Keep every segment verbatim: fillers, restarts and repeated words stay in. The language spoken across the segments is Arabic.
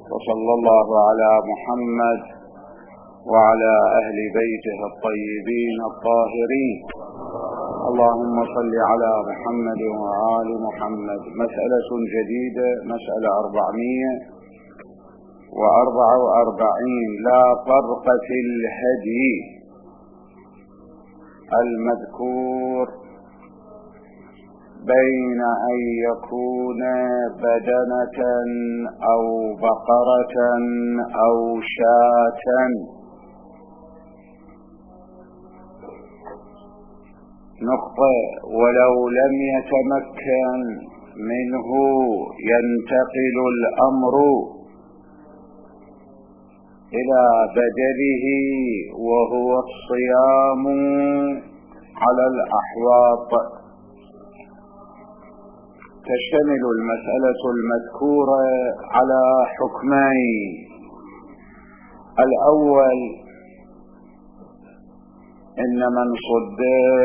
وصلى الله على محمد وعلى أهل بيته الطيبين الطاهرين. اللهم صل على محمد وآل محمد. مسألة جديدة، مسألة أربعمية وأربع وأربعين. لا فرق في الهدي المذكور بين أن يكون بدنة أو بقرة أو شاة. نقطة: ولو لم يتمكن منه ينتقل الأمر إلى بدله وهو الصيام على الأحواط. تشتمل المسألة المذكورة على حكمين: الأول إن من صد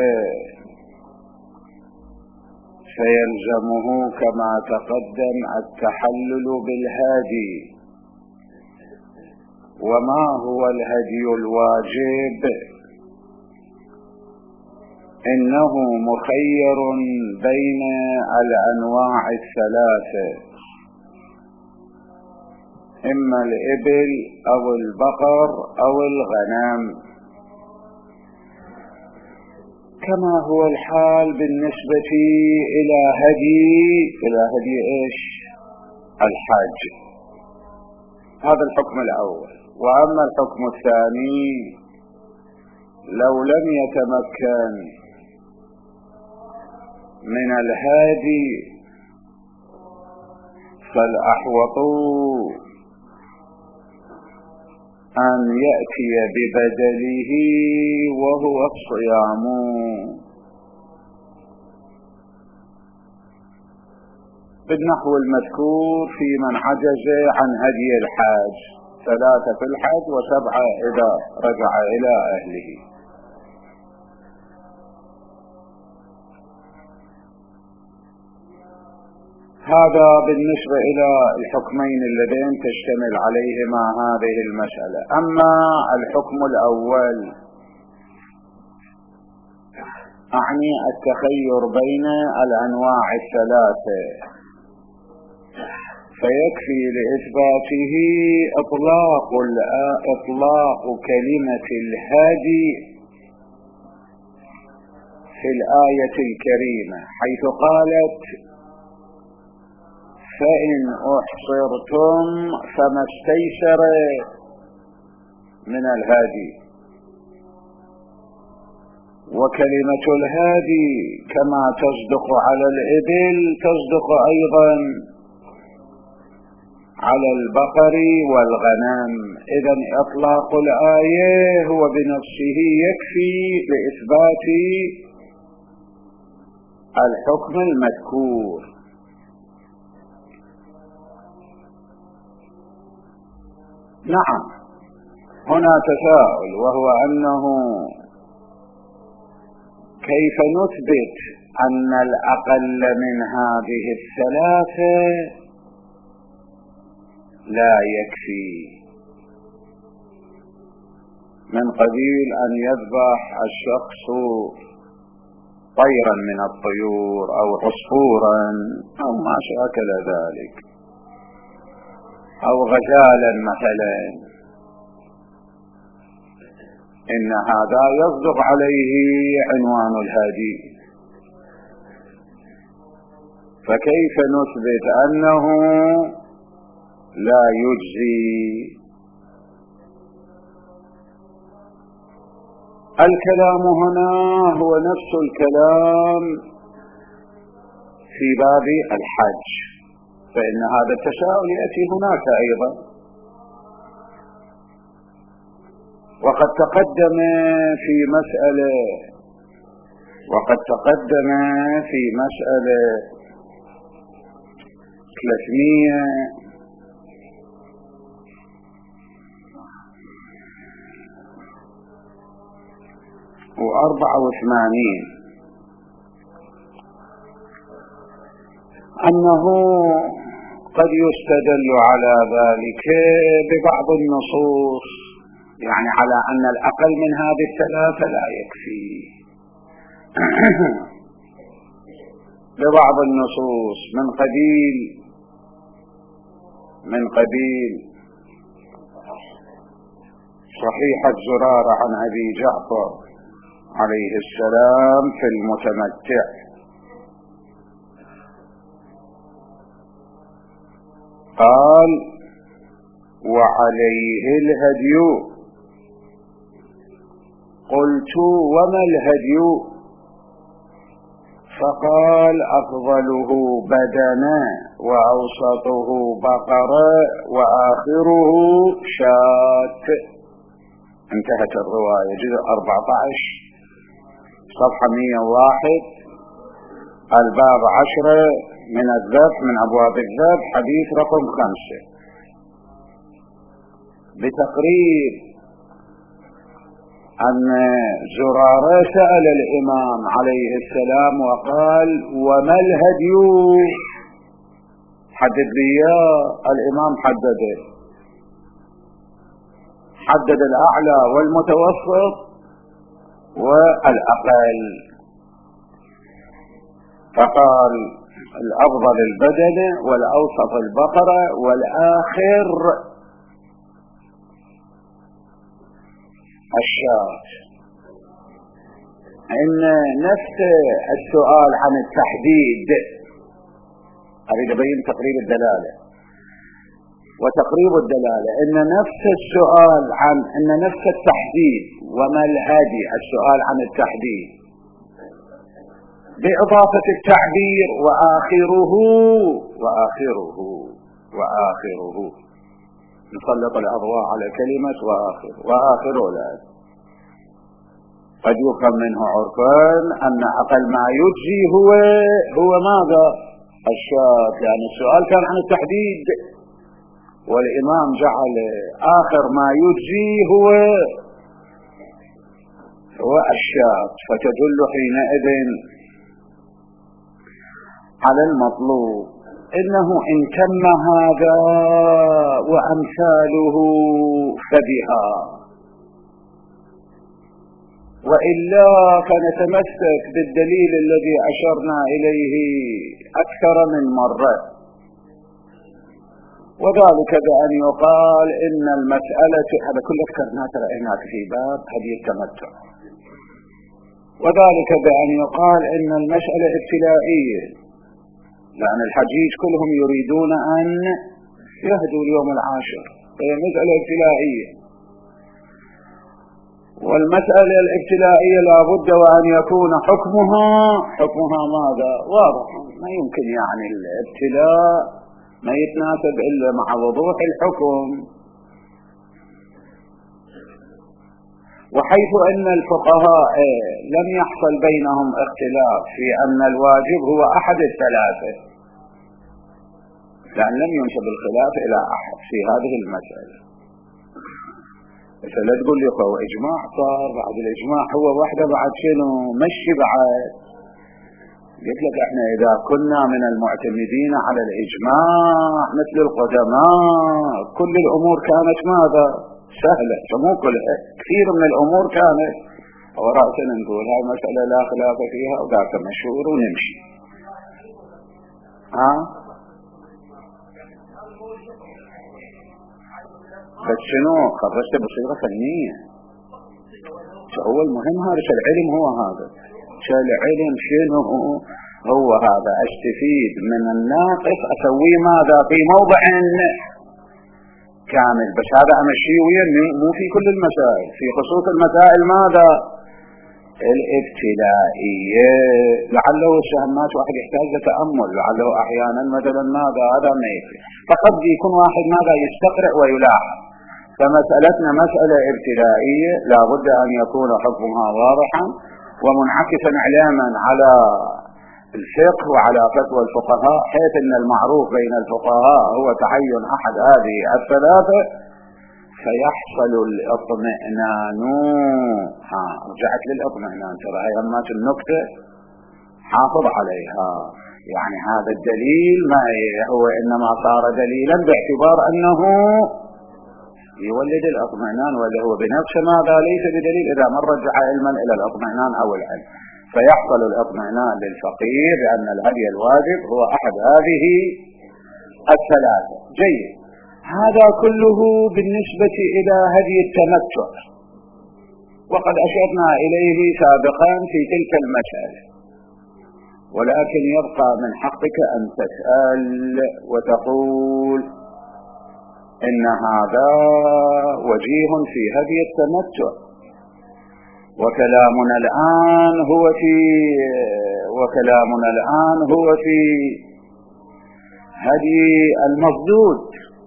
فيلزمه كما تقدم التحلل بالهادي. وما هو الهدي الواجب؟ إنه مخير بين الأنواع الثلاثة: إما الإبل أو البقر أو الغنم، كما هو الحال بالنسبة إلى هدي إلى هدي إيش؟ الحاج. هذا الحكم الأول. وأما الحكم الثاني: لو لم يتمكن من الهادي فالأحوط أن يأتي ببدله وهو الصيام. بالنحو المذكور في من عجز عن هدي الحاج: ثلاثة في الحج وسبعة إذا رجع إلى أهله. هذا بالنسبة إلى الحكمين اللذين تشتمل عليهما هذه المسألة. أما الحكم الأول أعني التخير بين الأنواع الثلاثة، فيكفي لإثباته إطلاق إطلاق كلمة الهادي في الآية الكريمة، حيث قالت: فإن أحصرتم فما استيسر من الهادي. وكلمة الهادي كما تصدق على الإبل تصدق أيضا على البقر والغنم. إذن إطلاق الآية هو بنفسه يكفي لإثبات الحكم المذكور. نعم، هنا تساؤل، وهو أنه كيف نثبت أن الأقل من هذه الثلاثة لا يكفي؟ من قبيل أن يذبح الشخص طيرا من الطيور أو عصفورا أو ما شاكل ذلك، أو غزالا مثلا، إن هذا يصدق عليه عنوان الهادي. فكيف نثبت أنه لا يجزي؟ الكلام هنا هو نفس الكلام في باب الحج، فإن هذا التساؤل يأتي هناك أيضا. وقد تقدم في مسألة وقد تقدم في مسألة ثلاثمية وأربعة وثمانين أنه قد يستدل على ذلك ببعض النصوص، يعني على أن الأقل من هذه الثلاثة لا يكفي ببعض النصوص من قبيل من قبيل صحيحة زرارة عن أبي جعفر عليه السلام في المتمتع، قال: وعليه الهدي. قلت: وما الهدي؟ فقال: أفضله بدنا، وأوسطه بقرة، وآخره شاة. انتهت الرواية، جزء أربعة عشر صفحة مئة وواحد، الباب عشرة من الذبح، من أبواب الذبح، حديث رقم خمسة، بتقرير أن زرارة سأل الإمام عليه السلام وقال: وما الهدي؟ حدد لي. الإمام حدده، حدد الأعلى والمتوسط والأقل، فقال: الأفضل البدنة، والأوسط البقرة، والآخر الشاة. إن نفس السؤال عن التحديد، أريد أبين تقريب الدلالة وتقريب الدلالة، إن نفس السؤال عن إن نفس التحديد وما الهادي، السؤال عن التحديد بإضافة التعبير وآخره وآخره وآخره، نسلط الأضواء على كلمة وآخر وآخره. لا قد يفهم منه عرفا أن أقل ما يجزي هو هو ماذا؟ الشاة، لأن يعني السؤال كان عن التحديد، والإمام جعل آخر ما يجزي هو هو الشاة، فتدل حينئذ على المطلوب، إنه إن تم هذا وأمثاله فبها، وإلا فنتمسك بالدليل الذي أشرنا إليه أكثر من مرة، وذلك بأن يقال إن المسألة، هذا كل ذكرنا ترى هناك في باب هدي التمتع، وذلك بأن يقال إن المسألة ابتلائية، لأن الحجيج كلهم يريدون أن يهدوا اليوم العاشر، فهي مسألة ابتلائية، والمسألة الابتلائية لا بد وأن يكون حكمها حكمها ماذا؟ واضح، ما يمكن يعني الابتلاء ما يتناسب إلا مع وضوح الحكم. وحيث أن الفقهاء لم يحصل بينهم اختلاف في أن الواجب هو أحد الثلاثة، لأن لم ينسب الخلاف إلى أحد في هذه المسألة. فلا تقول لي هو إجماع صار، بعد الإجماع هو واحدة، بعد شنو مشي بعد. قلت لك احنا إذا كنا من المعتمدين على الإجماع مثل القدماء كل الأمور كانت ماذا؟ سهلة، فمو كلها، كثير من الأمور كانت ورأسنا نقول هاي مسألة لا خلاف فيها وذاك مشهور ونمشي. ها بس شنو خرجت بصيغة فنية، هو المهم هذا العلم، هو هذا العلم شنو هو هذا، استفيد من الناقص أسويه ماذا في موضع كامل، بس هذا أمشي ويا مو في كل المسائل، في خصوص المسائل ماذا الابتلائية، لعله الشهمات واحد يحتاج لتأمل، لعله أحيانا مثلا ماذا هذا ما يكفي، فقد يكون واحد ماذا يستقرأ ويلاحظ. فمسألتنا مسألة ابتدائية لا بد أن يكون حكمها واضحا ومنعكسا علما على الفقه وعلى فتوى الفقهاء، حيث أن المعروف بين الفقهاء هو تعين أحد هذه الثلاثة، فيحصل الاطمئنان. ها رجعت للاطمئنان، ترى هي أمات النكتة حافظ عليها. يعني هذا الدليل ما هو إنما صار دليلا باعتبار أنه يولد الاطمئنان، ولا هو بنفسه ماذا ليس بدليل إذا من رجع علما إلى الاطمئنان أو العلم. فيحصل الاطمئنان للفقير بأن الهدي الواجب هو أحد هذه الثلاثة. جيد، هذا كله بالنسبة إلى هدي التمتع، وقد أشرنا إليه سابقا في تلك المسألة، ولكن يبقى من حقك أن تسأل وتقول إن هذا وجيه في هدي التمتع، وكلامنا الآن هو في وكلامنا الآن هو في هدي المفدود.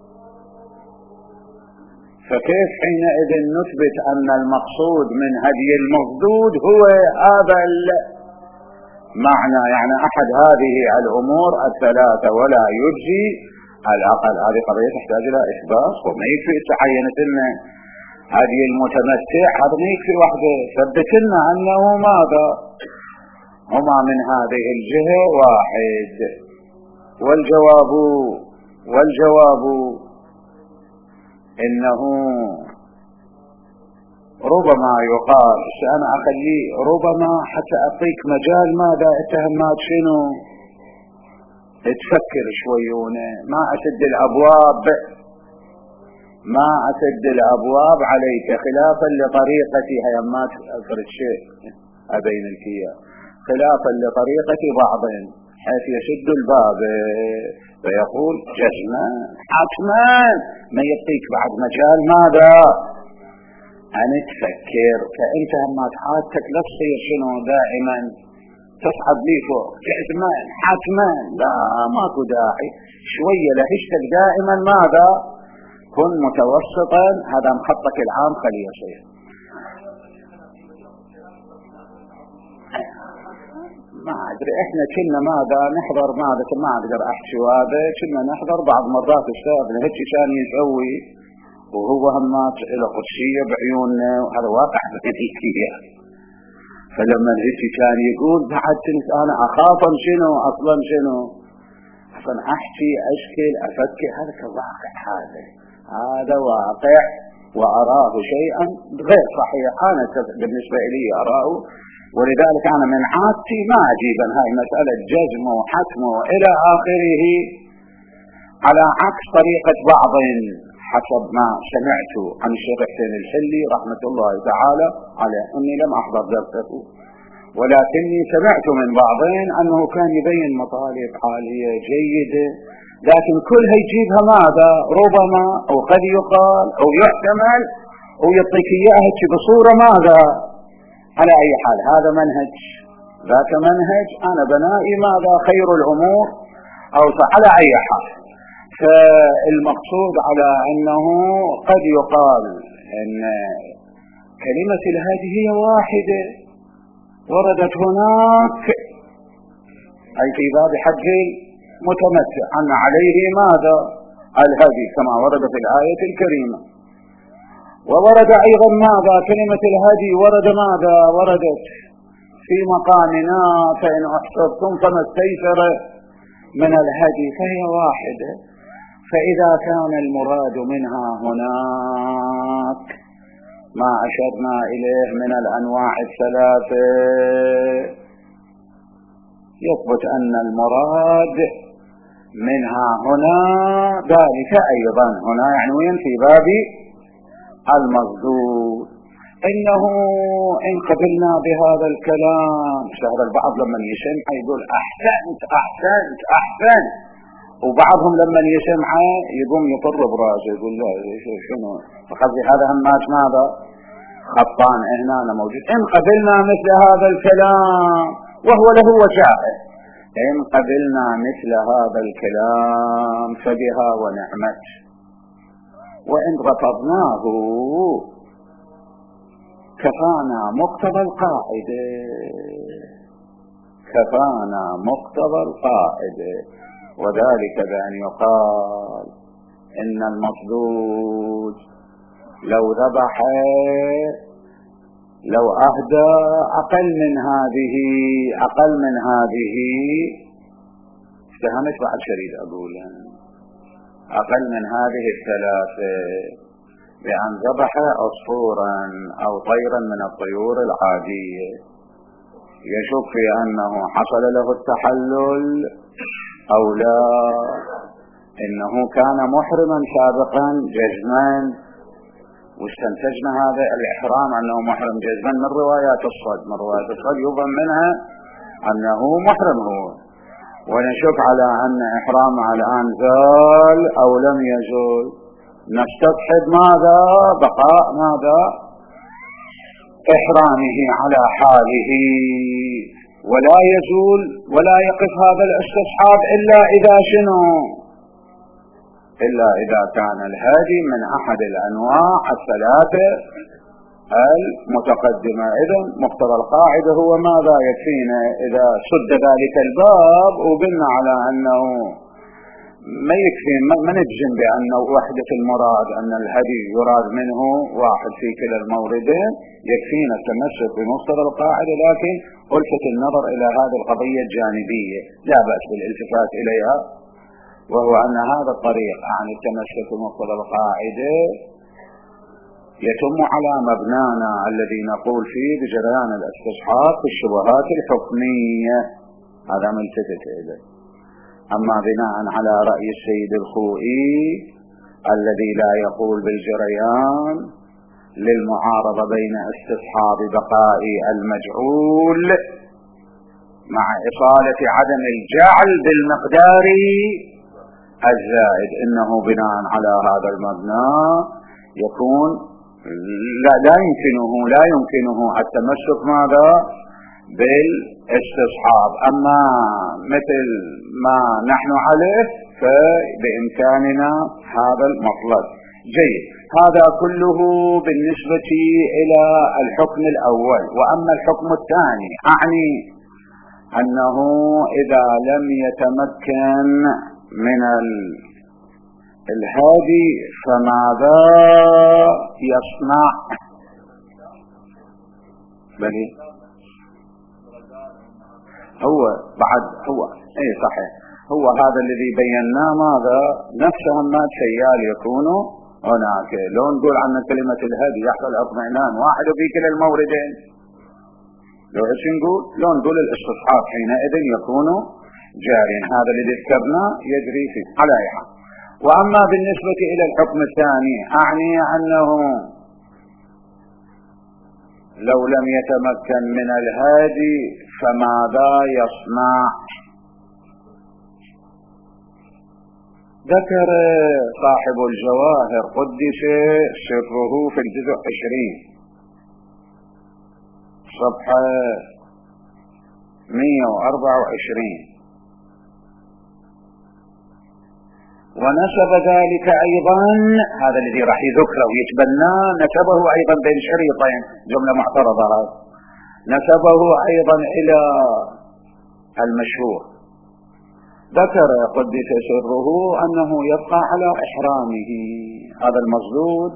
فكيف حينئذ نثبت أن المقصود من هدي المفدود هو هذا المعنى، يعني أحد هذه الأمور الثلاثة ولا يجزي الأقل؟ هذه قضية تحتاج إلى إثبات، وما يكفي تعينت إن هدي المتمتع، هذا ما يكفي وحده، ثبت لنا أنه ماذا هما من هذه الجهة واحد. والجواب والجواب إنه ربما يقال، أنا أخلي ربما حتى أعطيك مجال ماذا اتهمات شنو تفكر شويونه، ما أسد الأبواب ما أسد الأبواب عليك، خلافا لطريقة هيمات أفرد شيء أبين الكيا، خلافا لطريقة بعض حيث يسد الباب فيقول جزما حتما، ما يعطيك بعد مجال ماذا أن تفكر. فأنت هم حالتك لا تصير شنو دائما تصعد لي فوق جزما حتما، لا ماكو داعي، شوية لهشتك دائما ماذا كن متوسطا، هذا مخطك العام خليه يصير. ما أدري إحنا كنا ماذا نحضر ماذا ما أقدر أحكي، هذا كنا نحضر بعض مرات الشاب هيك كان يسوي وهو همات إلى قدسية بعيوننا، وهذا واقع بكثير. فلما هيك كان يقول بعد تنس أنا أخاف شنو أصلا شنو أصلا أحكي أشكل أفكر، هذا كواقع، هذا هذا واقع وأراه شيئا غير صحيح. أنا بالنسبة لي أراه، ولذلك أنا من عادتي ما أجيبا هاي مسألة جزم وحتم إلى آخره على عكس طريقة بعض حسب ما سمعت عن الشيخ حسين الحلي رحمة الله تعالى عليه، أني لم أحضر درسه ولكني سمعت من بعضين أنه كان يبين مطالب عالية جيدة، لكن كلها يجيبها ماذا ربما أو قد يقال أو يحتمل أو يعطيك إياها بصورة ماذا. على أي حال هذا منهج ذاك منهج، أنا بنائي ماذا خير الأمور أو على أي حال. فالمقصود على أنه قد يقال أن كلمة الهدي هي واحدة وردت هناك، أي في باب حج متمتع أن عليه ماذا الهدي كما ورد في الآية الكريمة، وورد أيضا ماذا كلمة الهدي ورد ماذا وردت في مقامنا فإن أحصرتم فما استيسر من الهدي، فهي واحدة. فإذا كان المراد منها هناك ما أشرنا إليه من الأنواع الثلاثة، يثبت أن المراد منها هنا ذلك أيضا هنا يعني وين في باب المصدور. إنه إن قبلنا بهذا الكلام، شهر البعض لما يسمع يقول أحسنت أحسنت أحسنت، وبعضهم لما يسمع يقوم يطر براسه يقول لا شنو، فقصدي هذا همات ماذا خطان هنا أنا موجود. إن قبلنا مثل هذا الكلام وهو له وجائه، إن قبلنا مثل هذا الكلام فبها ونعمت، وإن رفضناه كفانا مقتضى القاعدة كفانا مقتضى القاعدة وذلك بأن يقال إن المصدود لو ذبح لو أهدى أقل من هذه أقل من هذه افتهمت بعد شريد أقولها أقل من هذه الثلاثة بأن ذبح عصفورا أو طيرا من الطيور العادية يشك في أنه حصل له التحلل أو لا، إنه كان محرما سابقا جزما، واستنتجنا هذا الإحرام أنه محرم جزما من روايات الصد. من روايات الصد يظن منها أنه محرم هو، ونشك على أن إحرامه الآن زال أو لم يزول. نستبحث ماذا بقاء ماذا إحرامه على حاله ولا يزول ولا يقف هذا الاستصحاب إلا إذا شنو إلا إذا كان الهادي من أحد الأنواع الثلاثة المتقدمة. إذن مقتضى القاعدة هو ماذا يكفينا إذا سد ذلك الباب وقلنا على أنه ما يكفي ما نجزم بأن وحدة المراد أن الهدي يراد منه واحد في كلا الموردين، يكفينا التمسك بمقتضى القاعدة، لكن ألفت النظر إلى هذه القضية الجانبية لا بأس بالالتفات إليها، وهو أن هذا الطريق عن التمسك بمقتضى القاعدة يتم على مبنانا الذي نقول فيه بجريان الاستصحاب في الشبهات الحكمية، هذا ملتفت إليه. أما بناء على رأي السيد الخوئي الذي لا يقول بالجريان للمعارضة بين استصحاب بقاء المجعول مع إصالة عدم الجعل بالمقدار الزائد، إنه بناء على هذا المبنى يكون لا, لا يمكنه لا يمكنه التمسك ماذا بالاستصحاب. أما مثل ما نحن عليه فبإمكاننا هذا المطلب. جيد، هذا كله بالنسبة إلى الحكم الأول. وأما الحكم الثاني أعني أنه إذا لم يتمكن من الهادي فماذا يصنع؟ بلي هو بعد هو اي صحيح، هو هذا الذي بيناه ماذا نفس همات سيال يكون هناك. لو نقول عن كلمة الهدي يحصل اطمئنان واحد في كلا الموردين، لو ايش نقول لو نقول الاستصحاب حينئذ يكون جاريا، هذا الذي ذكرنا يجري فيه على أي حال. وأما بالنسبة إلى الحكم الثاني أعني أنه لو لم يتمكن من الهادي فماذا يصنع؟ ذكر صاحب الجواهر قدس سره في الجزء عشرين صفحة مئة وأربعة وعشرين، ونسب ذلك أيضا هذا الذي راح يذكره ويتبناه نسبه أيضا بين شريطين، جملة معترضة هذا، نسبه أيضا إلى المشهور. ذكر قدس سره أنه يبقى على إحرامه، هذا المصدود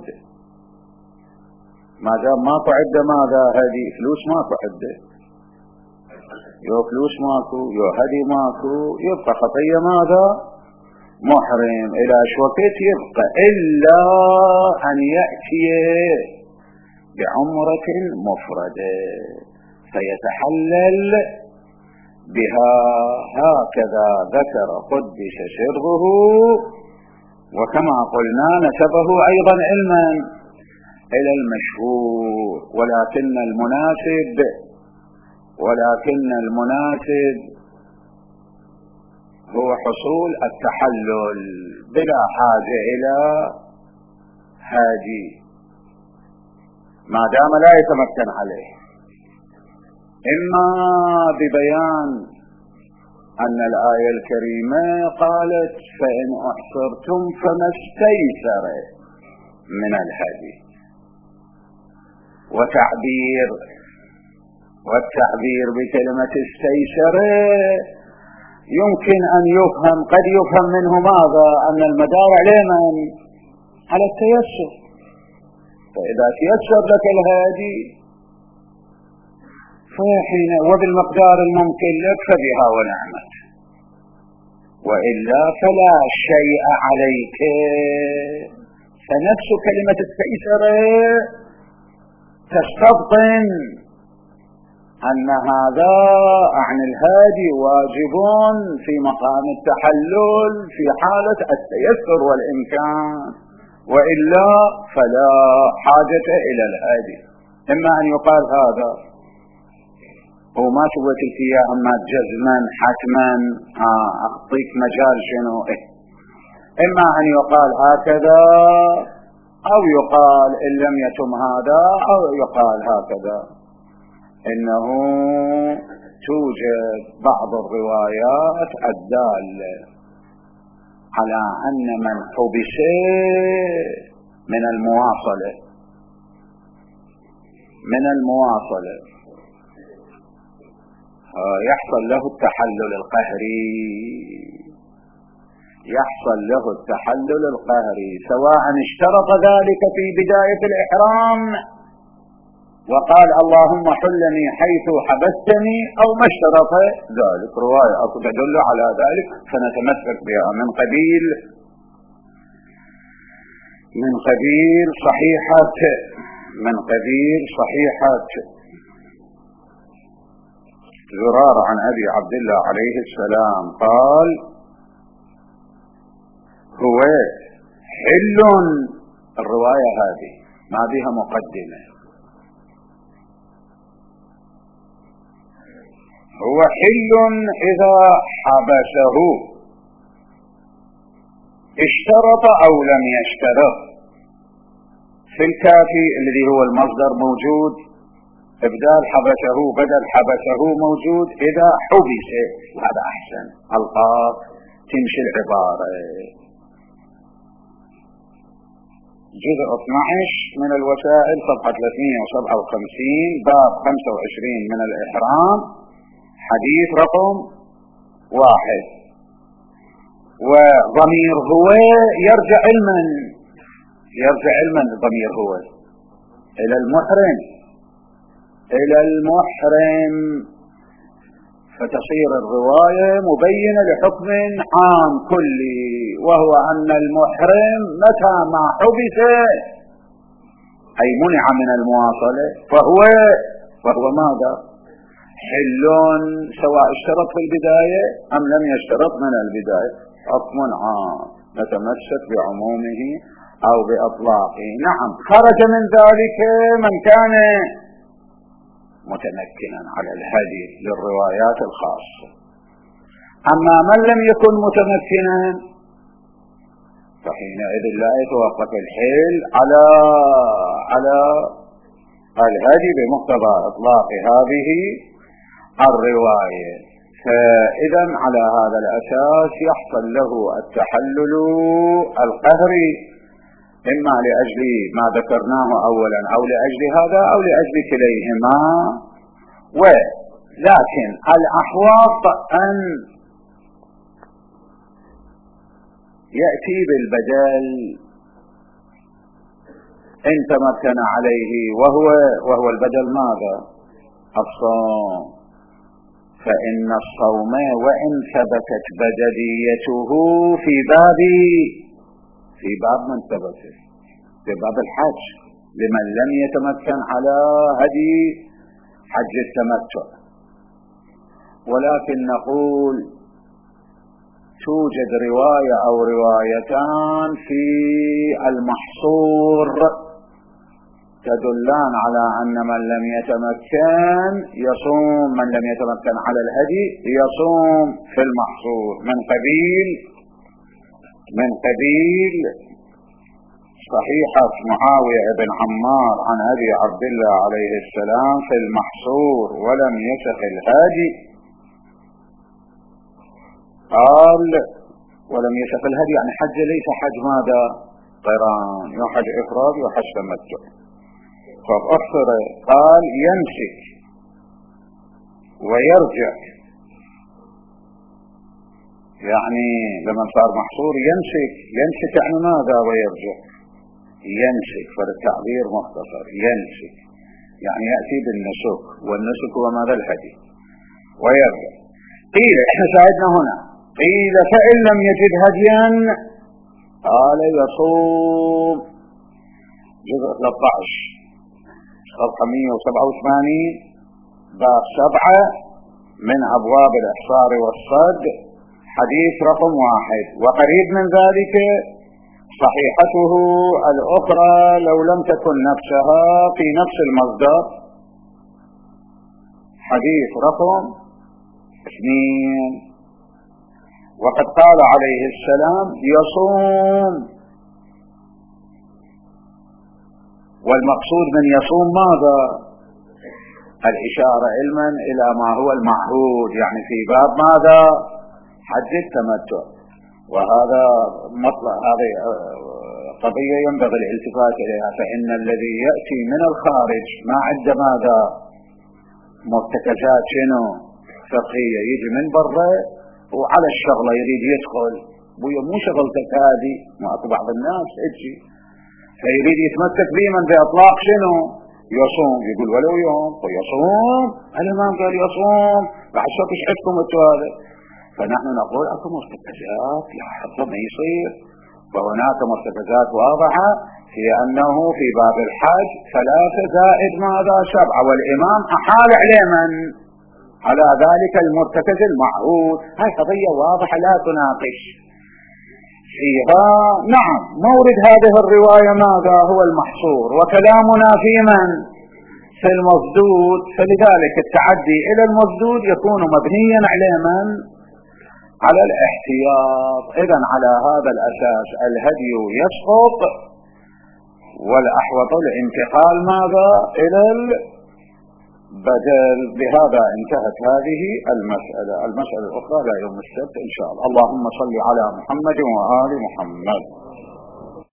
ما دام ما تعد ماذا هذه فلوس ما تعد، يو فلوس ماكو يو هدي ماكو، يبقى خطية ماذا محرم إلى شوكت يبقى إلا أن يأتي بعمرة مفردة فيتحلل بها. هكذا ذكر قدس سره، وكما قلنا نسبه أيضا علما إلى المشهور، ولكن المناسب ولكن المناسب هو حصول التحلل بلا حاجة إلى هادي ما دام لا يتمكن عليه، إما ببيان أن الآية الكريمة قالت فإن أحصرتم فما استيسر من الهدي، وتعبير والتعبير بكلمة استيسر يمكن أن يفهم قد يفهم منه ماذا أن المدار علينا على التيسر، فإذا تيسر لك الهادي فحين وبالمقدار الممكن لك فبها ونعمت. وإلا فلا شيء عليك. فنفس كلمة التيسرة تستبطن أن هذا عن الهادي واجب في مقام التحلل في حالة التيسر والإمكان، وإلا فلا حاجة إلى الهادي. إما أن يقال هذا وما سويت فيها أما جزما حتما أعطيك مجال شنو إيه. إما أن يقال هكذا أو يقال إن لم يتم هذا أو يقال هكذا. إنه توجد بعض الروايات الدالة على أن من حبس من المواصلة من المواصلة يحصل له التحلل القهري يحصل له التحلل القهري سواء اشترط ذلك في بداية الإحرام وقال اللهم حلني حيث حبستني أو ما اشترط ذلك. رواية تدل على ذلك فنتمسك بها من قبيل من قبيل صحيحة من قبيل صحيحة زرار عن أبي عبد الله عليه السلام قال هو حل. الرواية هذه ما بها مقدمة. هو حل إذا حبسه اشترط أو لم يشترط. في الكافي الذي هو المصدر موجود، ابدال حبسه بدل حبسه موجود، إذا حبس هذا أحسن. القاف تمشي العبارة. جزء اثني عشر من الوسائل صفحة ثلاثمئة وسبعة وخمسين باب خمسة وعشرين من الإحرام حديث رقم واحد. وضمير هو يرجع علما يرجع علما ضمير هو إلى المحرم إلى المحرم فتصير الرواية مبينة لحكم عام كلي، وهو أن المحرم متى ما حبس أي منع من المواصلة فهو فهو ماذا؟ حل سواء اشترط في البداية أم لم يشترط من البداية. حكم عام نتمسك بعمومه أو بأطلاقه. نعم خرج من ذلك من كان متمكنا على الهدي للروايات الخاصة. أما من لم يكن متمكنا فحينئذ لا يتوقف الحيل على على الهدي بمقتضى إطلاق هذه الرواية. فإذا على هذا الأساس يحصل له التحلل القهري، إما لأجل ما ذكرناه أولا أو لأجل هذا أو لأجل كليهما. ولكن الأحوط أن يأتي بالبدل إن تمكن عليه، وهو وهو البدل ماذا؟ الصوم. فإن الصوم وإن ثبتت بدليته في باب في باب من ثبتت في باب الحج لمن لم يتمكن على هدي حج التمتع. ولكن نقول توجد رواية أو روايتان في المحصور تدلان على أن من لم يتمكن يصوم، من لم يتمكن على الهدي يصوم في المحصور من قبيل من قبيل صحيحة معاوية بن عمار عن أبي عبد الله عليه السلام في المحصور ولم يسق الهادي. قال ولم يسق الهدي يعني حج ليس حج ماذا؟ قران، يحج إفراد وحج تمتع. فأخر قال يمسك ويرجع، يعني لما صار محصور يمسك يمسك يعني ماذا؟ ويرجع. يمسك فالتعبير مختصر. يمسك يعني يأتي بالنسك، والنسك هو ماذا؟ الهدي. ويرجع. قيل احنا شاهدنا هنا قيل فإن لم يجد هديا قال يصوم. جزء ثلاثة عشر صفحة مئة وسبعة وثمانين باب سبعة من أبواب الإحصار والصد، حديث رقم واحد. وقريب من ذلك صحيحته الأخرى لو لم تكن نفسها في نفس المصدر، حديث رقم اثنين. وقد قال عليه السلام يصوم، والمقصود من يصوم ماذا؟ الإشارة علما إلى ما هو المعهود، يعني في باب ماذا؟ حج التمتع. وهذا مطلع، هذه قضية ينبغي الالتفات إليها، فإن الذي يأتي من الخارج ما عنده ماذا؟ مرتكزات شنو فقهية، يجي من برا وعلى الشغلة يريد يدخل، بويا مو شغلتك هذه، ما أكو بعض الناس اجي فيريد يتمسك بمن بإطلاق شنو؟ يصوم، يقول ولو يوم ويصوم، الإمام قال يصوم، بعد شوك ايش عندكم انتو هذا؟ فنحن نقول اكو مرتكزات لا حظ ما يصير، وهناك مرتكزات واضحة هي أنه في باب الحج ثلاثة زائد ماذا؟ سبعة، والإمام أحال عليه من؟ على ذلك المرتكز المعهود. هاي قضية واضحة لا تناقش فيها. نعم، مورد هذه الرواية ماذا؟ هو المحصور، وكلامنا في من؟ في المصدود، فلذلك التعدي إلى المصدود يكون مبنيا على من؟ على الاحتياط. إذن على هذا الأساس الهدي يسقط، والأحوط الانتقال ماذا؟ إلى البدل. بهذا انتهت هذه المسألة. المسألة الأخرى لا يوم السبت إن شاء الله. اللهم صل على محمد وآل محمد.